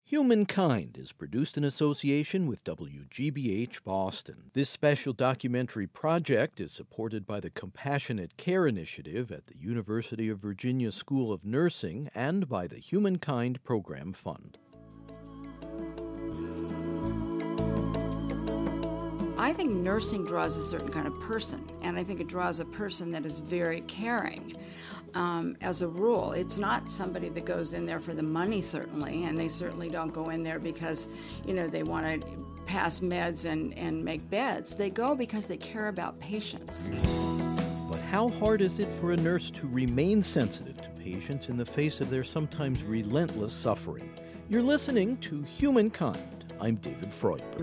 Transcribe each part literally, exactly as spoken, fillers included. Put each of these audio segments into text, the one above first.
Humankind is produced in association with W G B H Boston. This special documentary project is supported by the Compassionate Care Initiative at the University of Virginia School of Nursing and by the Humankind Program Fund. I think nursing draws a certain kind of person, and I think it draws a person that is very caring. Um, as a rule, it's not somebody that goes in there for the money, certainly, and they certainly don't go in there because, you know, they want to pass meds and, and make beds. They go because they care about patients. But how hard is it for a nurse to remain sensitive to patients in the face of their sometimes relentless suffering? You're listening to Humankind. I'm David Freudberg.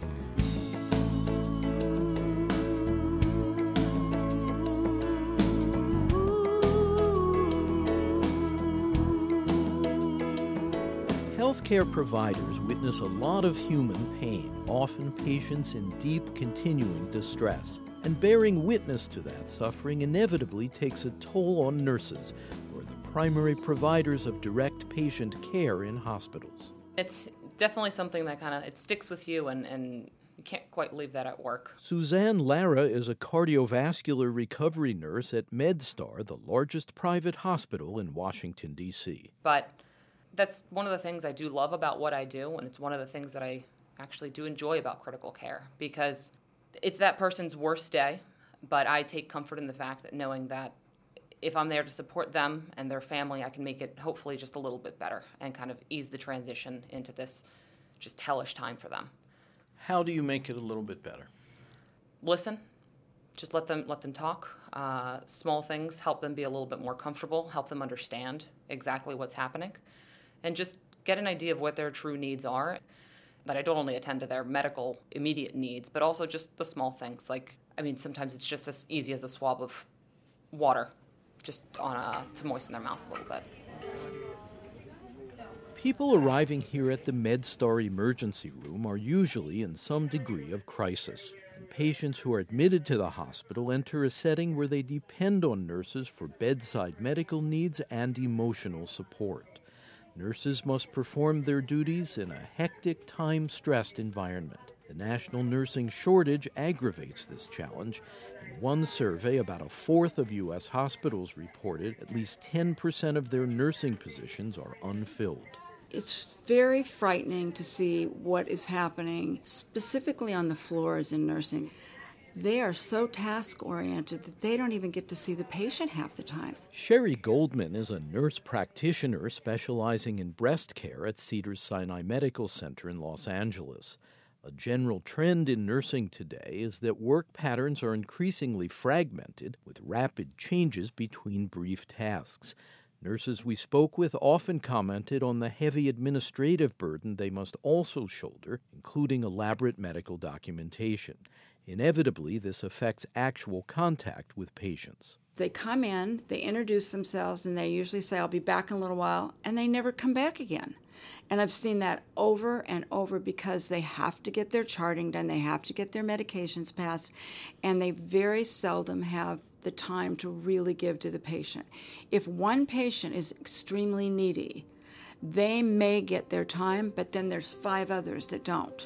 Healthcare providers witness a lot of human pain, often patients in deep, continuing distress. And bearing witness to that suffering inevitably takes a toll on nurses, who are the primary providers of direct patient care in hospitals. It's definitely something that kind of, it sticks with you and, and you can't quite leave that at work. Suzanne Lara is a cardiovascular recovery nurse at MedStar, the largest private hospital in Washington, D C. But that's one of the things I do love about what I do, and it's one of the things that I actually do enjoy about critical care, because it's that person's worst day, but I take comfort in the fact that knowing that if I'm there to support them and their family, I can make it hopefully just a little bit better and kind of ease the transition into this just hellish time for them. How do you make it a little bit better? Listen. Just let them let them talk. Uh, small things help them be a little bit more comfortable, help them understand exactly what's happening, and just get an idea of what their true needs are. That I don't only attend to their medical immediate needs, but also just the small things. Like, I mean, sometimes it's just as easy as a swab of water, just on a, to moisten their mouth a little bit. People arriving here at the MedStar emergency room are usually in some degree of crisis, and patients who are admitted to the hospital enter a setting where they depend on nurses for bedside medical needs and emotional support. Nurses must perform their duties in a hectic, time-stressed environment. The national nursing shortage aggravates this challenge. In one survey, about a fourth of U S hospitals reported at least ten percent of their nursing positions are unfilled. It's very frightening to see what is happening, specifically on the floors in nursing. They are so task-oriented that they don't even get to see the patient half the time. Sherry Goldman is a nurse practitioner specializing in breast care at Cedars-Sinai Medical Center in Los Angeles. A general trend in nursing today is that work patterns are increasingly fragmented, with rapid changes between brief tasks. Nurses we spoke with often commented on the heavy administrative burden they must also shoulder, including elaborate medical documentation. Inevitably, this affects actual contact with patients. They come in, they introduce themselves, and they usually say, I'll be back in a little while, and they never come back again. And I've seen that over and over because they have to get their charting done, they have to get their medications passed, and they very seldom have the time to really give to the patient. If one patient is extremely needy, they may get their time, but then there's five others that don't.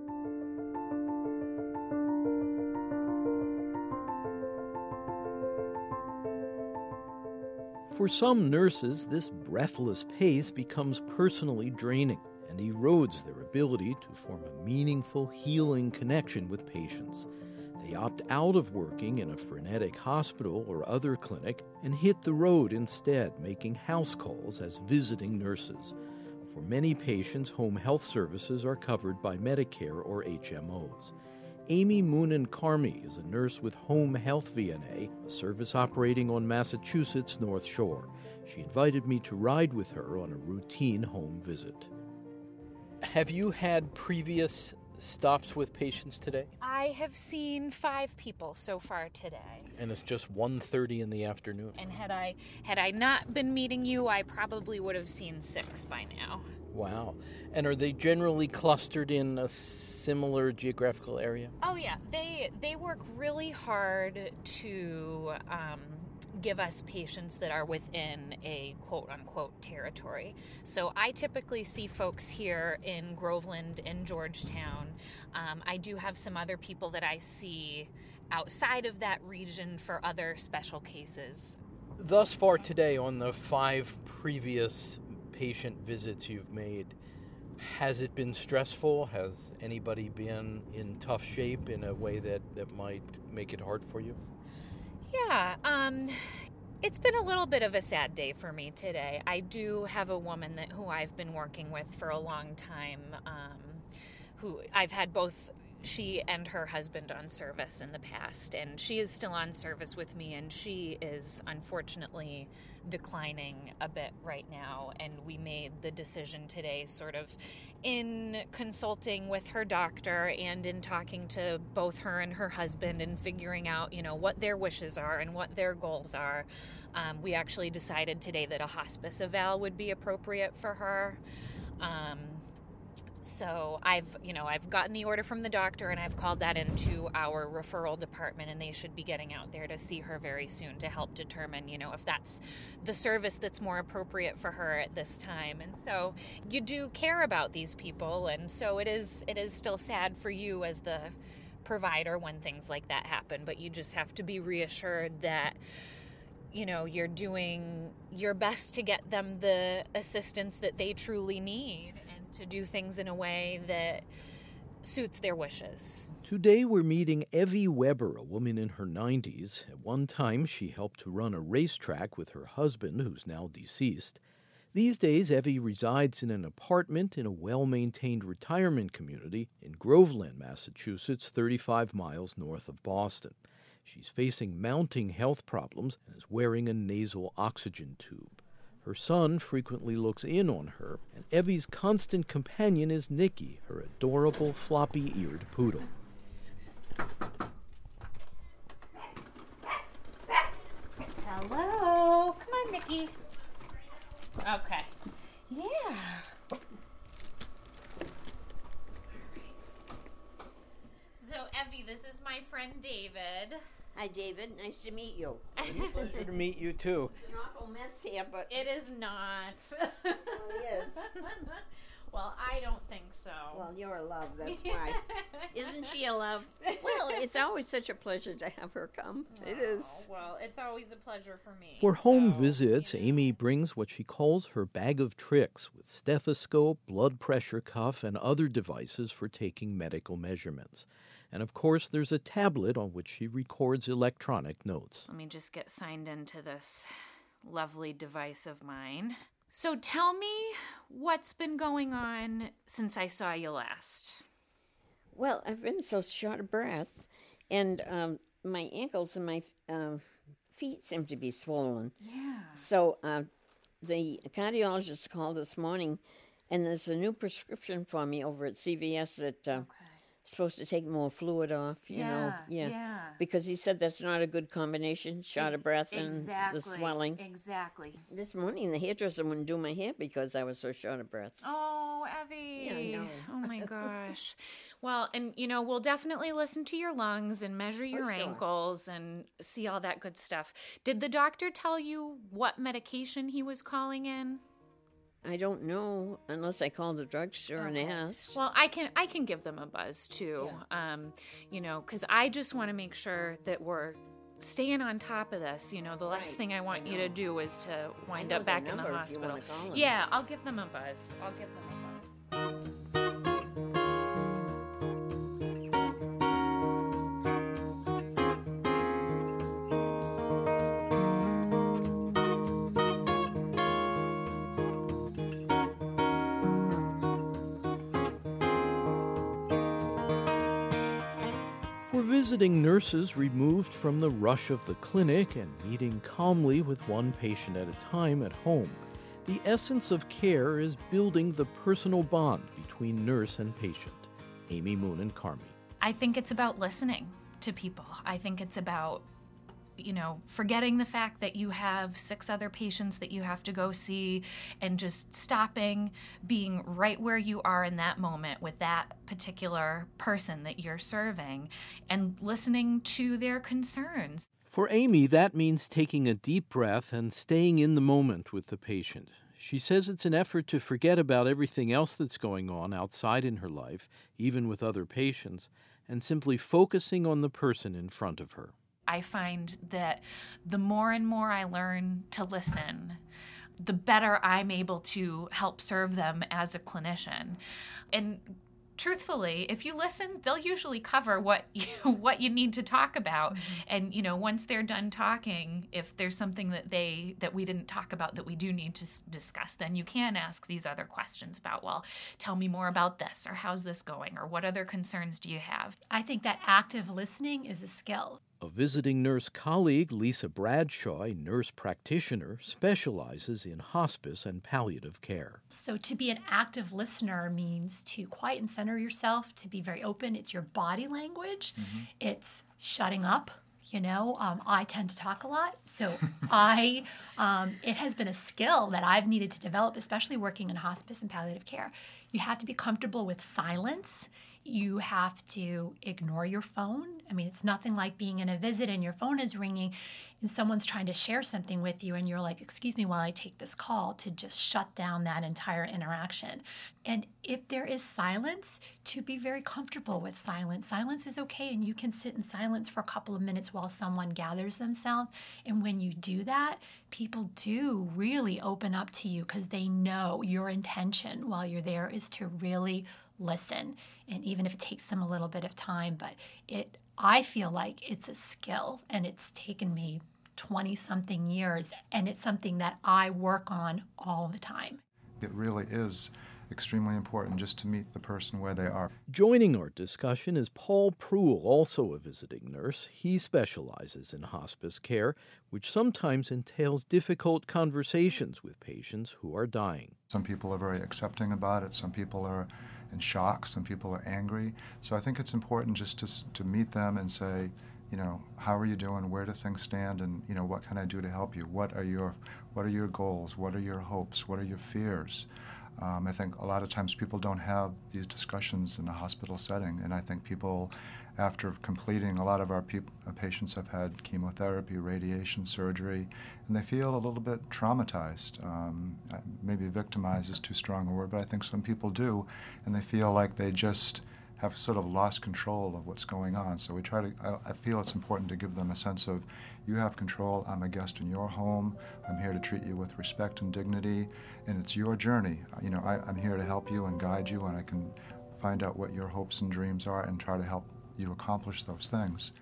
For some nurses, this breathless pace becomes personally draining and erodes their ability to form a meaningful, healing connection with patients. They opt out of working in a frenetic hospital or other clinic and hit the road instead, making house calls as visiting nurses. For many patients, home health services are covered by Medicare or H M Os. Amy Moonen-Carmi is a nurse with Home Health V N A, a service operating on Massachusetts' North Shore. She invited me to ride with her on a routine home visit. Have you had previous stops with patients today? I have seen five people so far today. And it's just one thirty in the afternoon. And had I had I not been meeting you, I probably would have seen six by now. Wow. And are they generally clustered in a similar geographical area? Oh, yeah. They they work really hard to um, give us patients that are within a quote-unquote territory. So I typically see folks here in Groveland and Georgetown. Um, I do have some other people that I see outside of that region for other special cases. Thus far today, on the five previous patient visits you've made, has it been stressful? Has anybody been in tough shape in a way that, that might make it hard for you? Yeah, um, it's been a little bit of a sad day for me today. I do have a woman that who I've been working with for a long time, um, who I've had both she and her husband on service in the past, and she is still on service with me, and she is unfortunately declining a bit right now, and we made the decision today, sort of in consulting with her doctor and in talking to both her and her husband and figuring out, you know, what their wishes are and what their goals are. Um, we actually decided today that a hospice eval would be appropriate for her. Um, So I've, you know, I've gotten the order from the doctor, and I've called that into our referral department, and they should be getting out there to see her very soon to help determine, you know, if that's the service that's more appropriate for her at this time. And so you do care about these people, and so it is it is still sad for you as the provider when things like that happen, but you just have to be reassured that, you know, you're doing your best to get them the assistance that they truly need, to do things in a way that suits their wishes. Today we're meeting Evie Weber, a woman in her nineties. At one time, she helped to run a racetrack with her husband, who's now deceased. These days, Evie resides in an apartment in a well-maintained retirement community in Groveland, Massachusetts, thirty-five miles north of Boston. She's facing mounting health problems and is wearing a nasal oxygen tube. Her son frequently looks in on her, and Evie's constant companion is Nikki, her adorable floppy-eared poodle. Hello. Come on, Nikki. Okay. Yeah. So, Evie, this is my friend David. Hi, David. Nice to meet you. Pleasure to meet you, too. It's an awful mess here, but It is not. well, it is. Well, I don't think so. Well, you're a love, that's why. Isn't she a love? Well, it's always such a pleasure to have her come. It is. Oh, well, it's always a pleasure for me. For home so, visits, you know. Amy brings what she calls her bag of tricks with stethoscope, blood pressure cuff, and other devices for taking medical measurements. And of course, there's a tablet on which she records electronic notes. Let me just get signed into this lovely device of mine. So tell me what's been going on since I saw you last. Well, I've been so short of breath, and um, my ankles and my uh, feet seem to be swollen. Yeah. So uh, the cardiologist called this morning, and there's a new prescription for me over at C V S that... Uh, Okay. supposed to take more fluid off, you Yeah, know. Yeah. yeah. Because he said that's not a good combination, short of breath and Exactly. the swelling. Exactly. This morning, the hairdresser wouldn't do my hair because I was so short of breath. Oh, Evie. Yeah, I know. Oh, my gosh. Well, and, you know, we'll definitely listen to your lungs and measure your sure. ankles and see all that good stuff. Did the doctor tell you what medication he was calling in? I don't know unless I called the drugstore and asked. Well, I can I can give them a buzz too, um, you know, because I just want to make sure that we're staying on top of this. You know, the last Right, thing I want I you know. to do is to wind know up their back in the number if you hospital. wanna call them. Yeah, I'll give them a buzz. I'll give them a buzz. For visiting nurses removed from the rush of the clinic and meeting calmly with one patient at a time at home, the essence of care is building the personal bond between nurse and patient. Amy Moon and Carmi. I think it's about listening to people. I think it's about, you know, forgetting the fact that you have six other patients that you have to go see and just stopping, being right where you are in that moment with that particular person that you're serving and listening to their concerns. For Amy, that means taking a deep breath and staying in the moment with the patient. She says it's an effort to forget about everything else that's going on outside in her life, even with other patients, and simply focusing on the person in front of her. I find that the more and more I learn to listen, the better I'm able to help serve them as a clinician. And truthfully, if you listen, they'll usually cover what you what you need to talk about. Mm-hmm. And you know, once they're done talking, if there's something that they that we didn't talk about that we do need to s- discuss, then you can ask these other questions about, well, tell me more about this, or how's this going, or what other concerns do you have? I think that active listening is a skill. A visiting nurse colleague, Lisa Bradshaw, a nurse practitioner, specializes in hospice and palliative care. So to be an active listener means to quiet and center yourself, to be very open. It's your body language. Mm-hmm. It's shutting up. You know, um, I tend to talk a lot, so I, um, it has been a skill that I've needed to develop, especially working in hospice and palliative care. You have to be comfortable with silence. You have to ignore your phone. I mean, it's nothing like being in a visit and your phone is ringing and someone's trying to share something with you and you're like, excuse me while I take this call, to just shut down that entire interaction. And if there is silence, to be very comfortable with silence. Silence is okay, and you can sit in silence for a couple of minutes while someone gathers themselves. And when you do that, people do really open up to you because they know your intention while you're there is to really listen. And even if it takes them a little bit of time, but it, I feel like it's a skill, and it's taken me twenty-something years, and it's something that I work on all the time. It really is extremely important just to meet the person where they are. Joining our discussion is Paul Pruill, also a visiting nurse. He specializes in hospice care, which sometimes entails difficult conversations with patients who are dying. Some people are very accepting about it. Some people are in shock. Some people are angry. So I think it's important just to to meet them and say, you know, how are you doing? Where do things stand? And, you know, what can I do to help you? What are your what are your goals? What are your hopes? What are your fears? Um, I think a lot of times people don't have these discussions in a hospital setting, and I think people, after completing, a lot of our peop- uh, patients have had chemotherapy, radiation, surgery, and they feel a little bit traumatized. Um, maybe victimized is too strong a word, but I think some people do, and they feel like they just have sort of lost control of what's going on. So we try to, I, I feel it's important to give them a sense of, you have control, I'm a guest in your home, I'm here to treat you with respect and dignity, and it's your journey. You know, I, I'm here to help you and guide you, and I can find out what your hopes and dreams are and try to help you accomplish those things.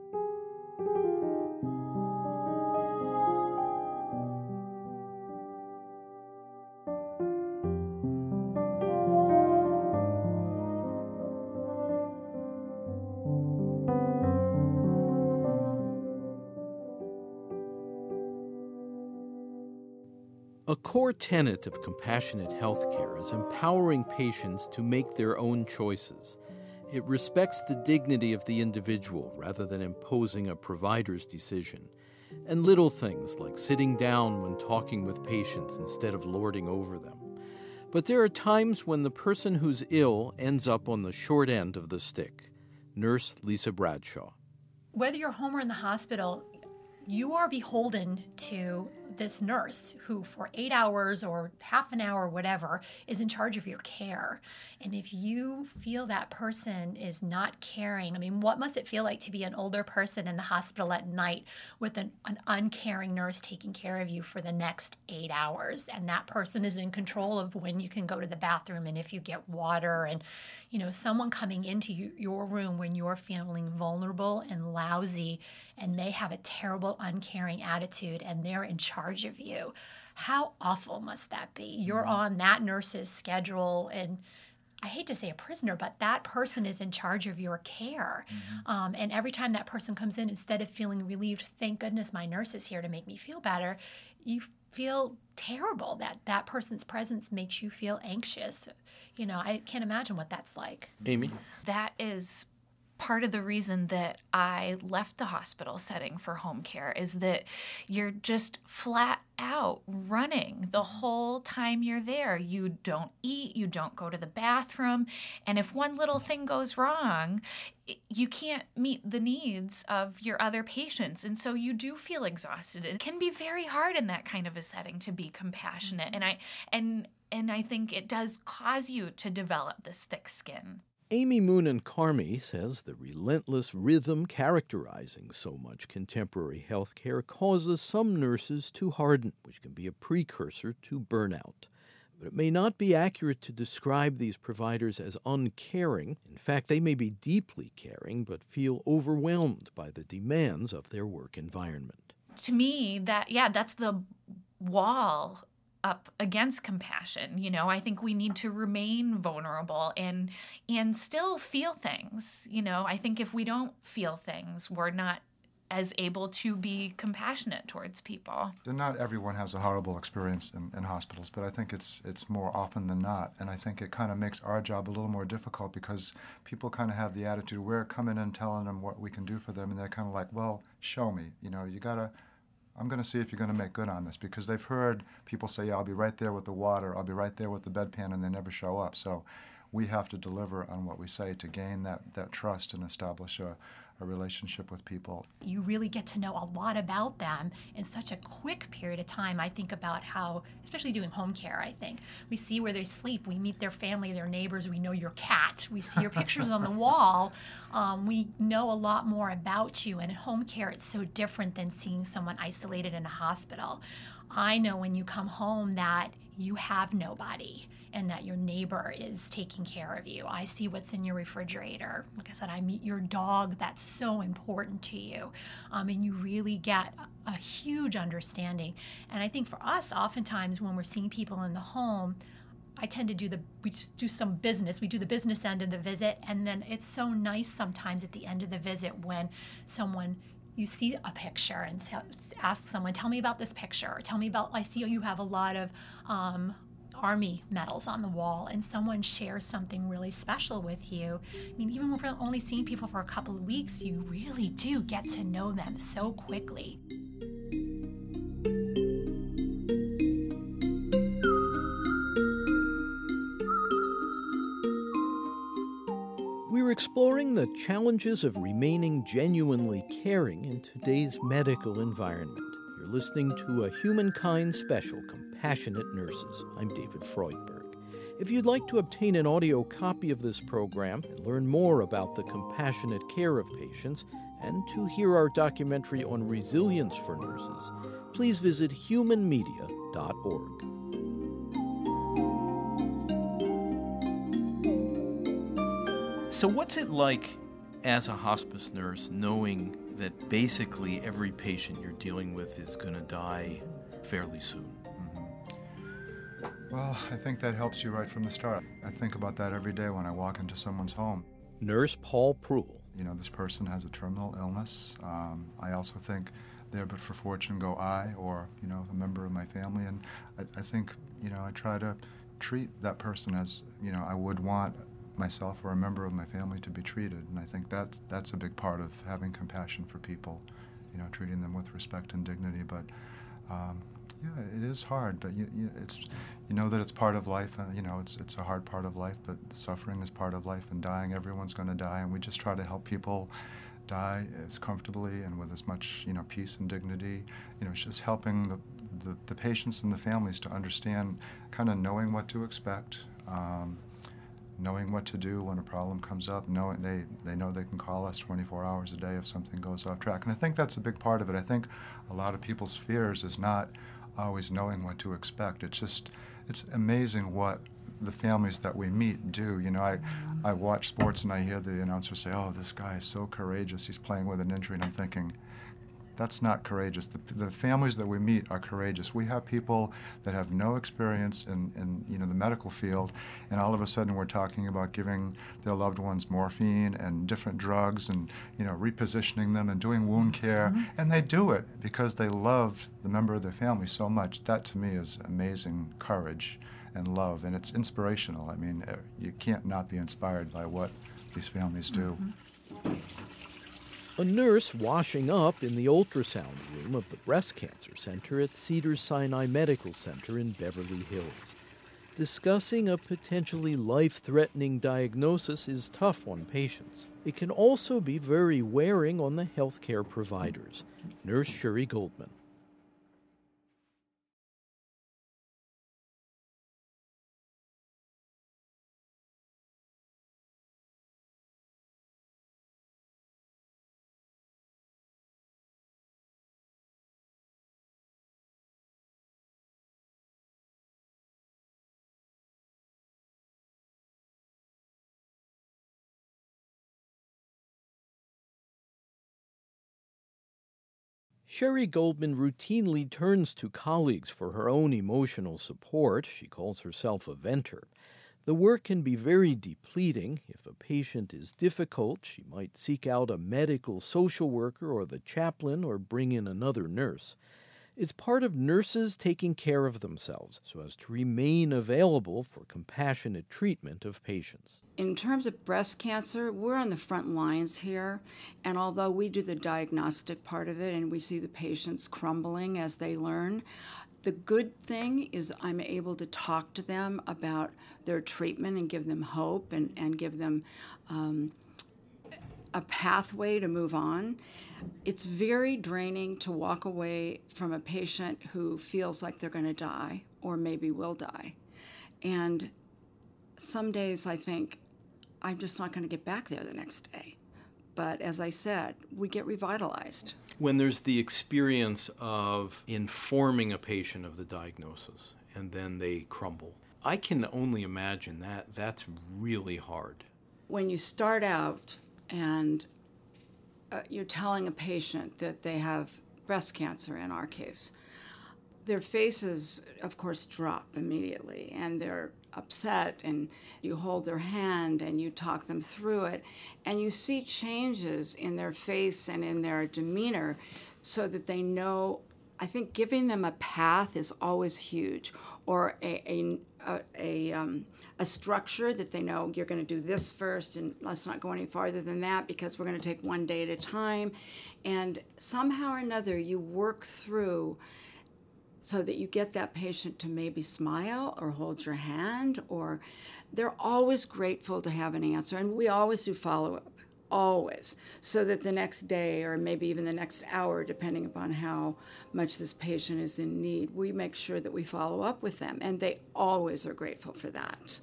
A core tenet of compassionate healthcare is empowering patients to make their own choices. It respects the dignity of the individual rather than imposing a provider's decision. And little things like sitting down when talking with patients instead of lording over them. But there are times when the person who's ill ends up on the short end of the stick. Nurse Lisa Bradshaw. Whether you're home or in the hospital, you are beholden to this nurse who for eight hours or half an hour, whatever, is in charge of your care. And if you feel that person is not caring, I mean, what must it feel like to be an older person in the hospital at night with an, an uncaring nurse taking care of you for the next eight hours? And that person is in control of when you can go to the bathroom and if you get water, and, you know, someone coming into you, your room when you're feeling vulnerable and lousy, and they have a terrible, uncaring attitude, and they're in charge of you. How awful must that be? You're on that nurse's schedule, and I hate to say a prisoner, but that person is in charge of your care. Mm-hmm. Um, and every time that person comes in, instead of feeling relieved, thank goodness my nurse is here to make me feel better, you feel terrible. That that person's presence makes you feel anxious. You know, I can't imagine what that's like. Amy? That is part of the reason that I left the hospital setting for home care is that you're just flat out running the whole time you're there. You don't eat, you don't go to the bathroom, and if one little thing goes wrong, you can't meet the needs of your other patients, and so you do feel exhausted. It can be very hard in that kind of a setting to be compassionate, and I and and I think it does cause you to develop this thick skin. Amy Moonen-Carmy says the relentless rhythm characterizing so much contemporary healthcare causes some nurses to harden, which can be a precursor to burnout. But it may not be accurate to describe these providers as uncaring. In fact, they may be deeply caring, but feel overwhelmed by the demands of their work environment. To me, that yeah, that's the wall up against compassion. You know, I think we need to remain vulnerable and and still feel things. You know, I think if we don't feel things, we're not as able to be compassionate towards people. And not everyone has a horrible experience in, in hospitals, but I think it's it's more often than not. And I think it kind of makes our job a little more difficult because people kind of have the attitude, we're coming in telling them what we can do for them, and they're kind of like, well, show me. You know, you got to I'm going to see if you're going to make good on this, because they've heard people say, yeah, I'll be right there with the water, I'll be right there with the bedpan, and they never show up. So we have to deliver on what we say to gain that, that trust and establish a, a relationship with people. You really get to know a lot about them in such a quick period of time. I think about how, especially doing home care, I think, we see where they sleep, we meet their family, their neighbors, we know your cat, we see your pictures on the wall. Um, we know a lot more about you, and in home care it's so different than seeing someone isolated in a hospital. I know when you come home that you have nobody and that your neighbor is taking care of you. I see what's in your refrigerator. Like I said, I meet your dog. That's so important to you. Um, and you really get a, a huge understanding. And I think for us, oftentimes when we're seeing people in the home, I tend to do the, we just do some business. We do the business end of the visit. And then it's so nice sometimes at the end of the visit when someone, you see a picture and ask someone, tell me about this picture. Or tell me about, I see you have a lot of um, Army medals on the wall, and someone shares something really special with you. I mean, even if we're only seeing people for a couple of weeks, you really do get to know them so quickly. We're exploring the challenges of remaining genuinely caring in today's medical environment. You're listening to a Humankind special, Compassionate Nurses. I'm David Freudberg. If you'd like to obtain an audio copy of this program and learn more about the compassionate care of patients, and to hear our documentary on resilience for nurses, please visit human media dot org. So what's it like as a hospice nurse knowing that basically every patient you're dealing with is going to die fairly soon? Mm-hmm. Well, I think that helps you right from the start. I think about that every day when I walk into someone's home. Nurse Paul Pruhl. You know, this person has a terminal illness. Um, I also think there but for fortune go I, or, you know, a member of my family. And I, I think, you know, I try to treat that person as, you know, I would want myself or a member of my family to be treated. And I think that's, that's a big part of having compassion for people, you know, treating them with respect and dignity. But, um, yeah, it is hard, but you, you, it's, you know that it's part of life. Uh, you know, it's it's a hard part of life, but suffering is part of life, and dying, everyone's going to die, and we just try to help people die as comfortably and with as much, you know, peace and dignity. You know, it's just helping the, the, the patients and the families to understand, kind of knowing what to expect, um, knowing what to do when a problem comes up, knowing they, they know they can call us twenty-four hours a day if something goes off track. And I think that's a big part of it. I think a lot of people's fears is not always knowing what to expect. It's just, it's amazing what the families that we meet do. You know, I, I watch sports and I hear the announcer say, oh, this guy is so courageous, he's playing with an injury, and I'm thinking, that's not courageous. The, the families that we meet are courageous. We have people that have no experience in, in you know the medical field, and all of a sudden we're talking about giving their loved ones morphine and different drugs, and you know repositioning them and doing wound care, mm-hmm. and they do it because they love the member of their family so much. That to me is amazing courage and love, and it's inspirational. I mean, you can't not be inspired by what these families do. Mm-hmm. A nurse washing up in the ultrasound room of the Breast Cancer Center at Cedars-Sinai Medical Center in Beverly Hills. Discussing a potentially life-threatening diagnosis is tough on patients. It can also be very wearing on the healthcare providers. Nurse Shuri Goldman. Shuri Goldman routinely turns to colleagues for her own emotional support. She calls herself a venter. The work can be very depleting. If a patient is difficult, she might seek out a medical social worker or the chaplain or bring in another nurse. It's part of nurses taking care of themselves so as to remain available for compassionate treatment of patients. In terms of breast cancer, we're on the front lines here, and although we do the diagnostic part of it and we see the patients crumbling as they learn, the good thing is I'm able to talk to them about their treatment and give them hope and, and give them um, a pathway to move on. It's very draining to walk away from a patient who feels like they're going to die or maybe will die. And some days I think, I'm just not going to get back there the next day. But as I said, we get revitalized. When there's the experience of informing a patient of the diagnosis and then they crumble, I can only imagine that that's really hard. When you start out and uh, you're telling a patient that they have breast cancer, in our case, their faces, of course, drop immediately, and they're upset, and you hold their hand and you talk them through it, and you see changes in their face and in their demeanor so that they know. I think giving them a path is always huge, or a a a, a, um, a structure that they know you're going to do this first, and let's not go any farther than that because we're going to take one day at a time, and somehow or another you work through so that you get that patient to maybe smile or hold your hand, or they're always grateful to have an answer, and we always do follow-up. Always, so that the next day or maybe even the next hour, depending upon how much this patient is in need, we make sure that we follow up with them, and they always are grateful for that.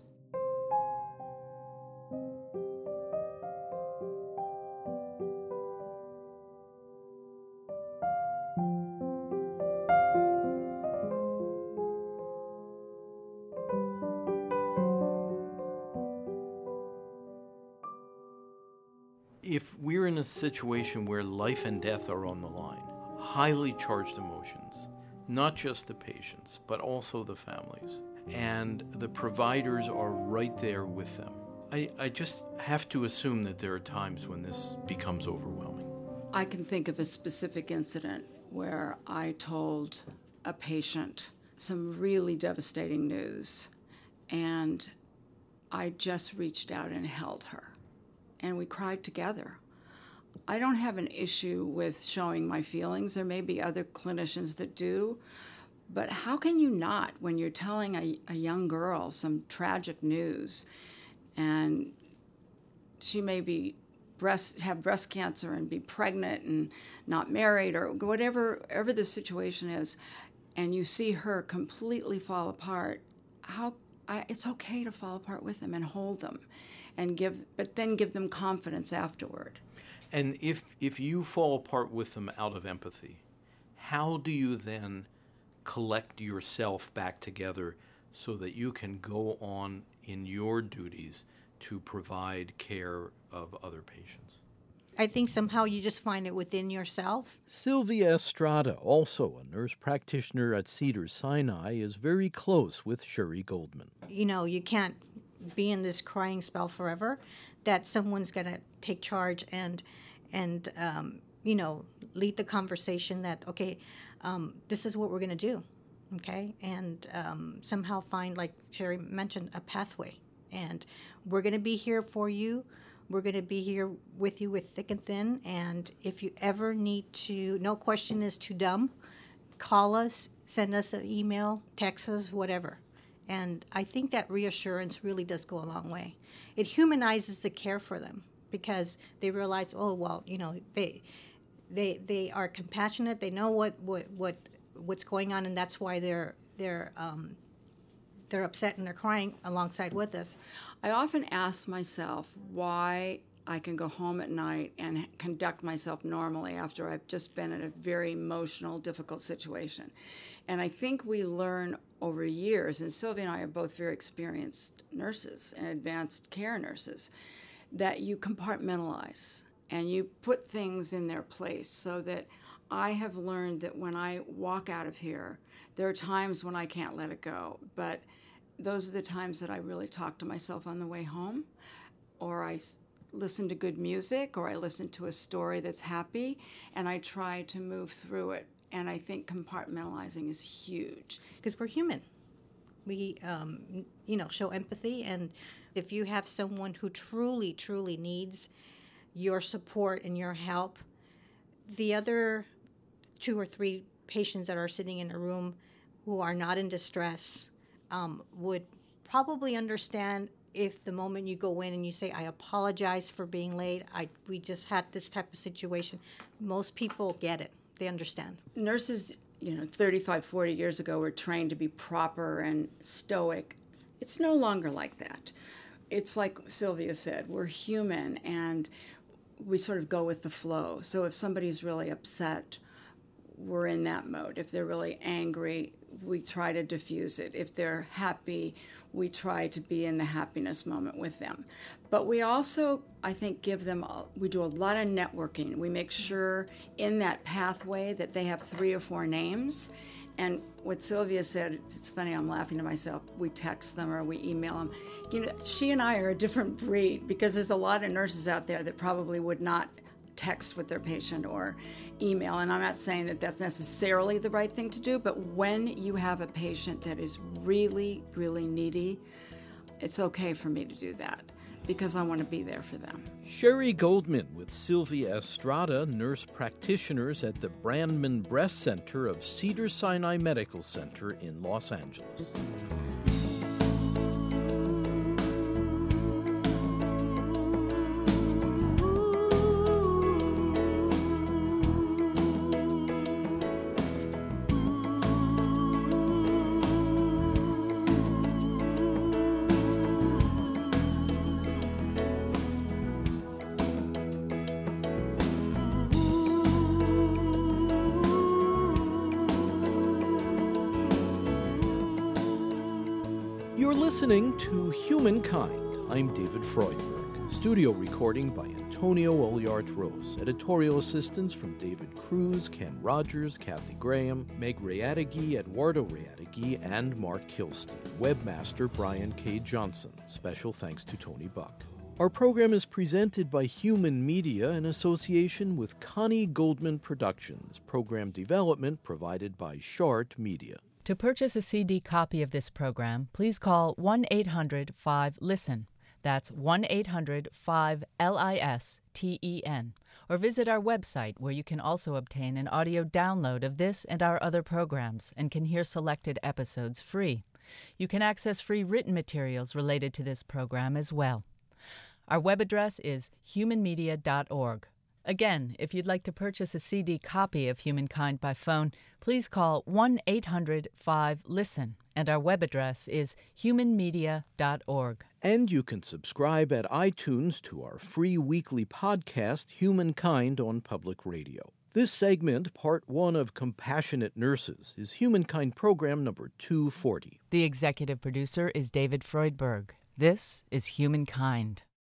If we're in a situation where life and death are on the line, highly charged emotions, not just the patients, but also the families, and the providers are right there with them, I, I just have to assume that there are times when this becomes overwhelming. I can think of a specific incident where I told a patient some really devastating news, and I just reached out and held her. And we cried together. I don't have an issue with showing my feelings. There may be other clinicians that do, but how can you not when you're telling a, a young girl some tragic news, and she may be breast have breast cancer and be pregnant and not married or whatever, whatever the situation is, and you see her completely fall apart? How I, it's okay to fall apart with them and hold them. And give, but then give them confidence afterward. And if if you fall apart with them out of empathy, how do you then collect yourself back together so that you can go on in your duties to provide care of other patients? I think somehow you just find it within yourself. Sylvia Estrada, also a nurse practitioner at Cedars-Sinai, is very close with Shuri Goldman. You know, you can't be in this crying spell forever, that someone's going to take charge and, and um, you know, lead the conversation that, okay, um, this is what we're going to do, okay? And um, somehow find, like Shuri mentioned, a pathway. And we're going to be here for you. We're going to be here with you with thick and thin. And if you ever need to, no question is too dumb, call us, send us an email, text us, whatever. And I think that reassurance really does go a long way. It humanizes the care for them because they realize, oh, well, you know, they they they are compassionate. They know what, what, what what's going on, and that's why they're they're um, they're upset and they're crying alongside with us. I often ask myself why I can go home at night and conduct myself normally after I've just been in a very emotional, difficult situation. And I think we learn over years, and Sylvia and I are both very experienced nurses and advanced care nurses, that you compartmentalize and you put things in their place so that I have learned that when I walk out of here, there are times when I can't let it go, but those are the times that I really talk to myself on the way home, or I listen to good music, or I listen to a story that's happy, and I try to move through it. And I think compartmentalizing is huge. Because we're human. We, um, you know, show empathy. And if you have someone who truly, truly needs your support and your help, the other two or three patients that are sitting in a room who are not in distress um, would probably understand if the moment you go in and you say, I apologize for being late, I we just had this type of situation. Most people get it. They understand. Nurses, you know, thirty-five, forty years ago were trained to be proper and stoic. It's no longer like that. It's like Sylvia said, we're human and we sort of go with the flow. So if somebody's really upset, we're in that mode. If they're really angry, we try to diffuse it. If they're happy, we try to be in the happiness moment with them. But we also, I think, give them, a, we do a lot of networking. We make sure in that pathway that they have three or four names. And what Sylvia said, it's funny, I'm laughing to myself, we text them or we email them. You know, she and I are a different breed because there's a lot of nurses out there that probably would not text with their patient or email, and I'm not saying that that's necessarily the right thing to do, but when you have a patient that is really, really needy, it's okay for me to do that because I want to be there for them. Sherry Goldman with Sylvia Estrada, nurse practitioners at the Brandman Breast Center of Cedars-Sinai Medical Center in Los Angeles. You're listening to Humankind. I'm David Freudberg. Studio recording by Antonio Oliart-Rose. Editorial assistance from David Cruz, Ken Rogers, Kathy Graham, Meg Rayadagi, Eduardo Rayadagi, and Mark Kilstein. Webmaster Brian K. Johnson. Special thanks to Tony Buck. Our program is presented by Human Media in association with Connie Goldman Productions. Program development provided by Shart Media. To purchase a C D copy of this program, please call one eight hundred five LISTEN. That's one eight hundred five L I S T E N. Or visit our website where you can also obtain an audio download of this and our other programs and can hear selected episodes free. You can access free written materials related to this program as well. Our web address is human media dot org. Again, if you'd like to purchase a C D copy of Humankind by phone, please call one eight hundred five LISTEN, and our web address is human media dot org. And you can subscribe at iTunes to our free weekly podcast, Humankind on Public Radio. This segment, part one of Compassionate Nurses, is Humankind program number two forty. The executive producer is David Freudberg. This is Humankind.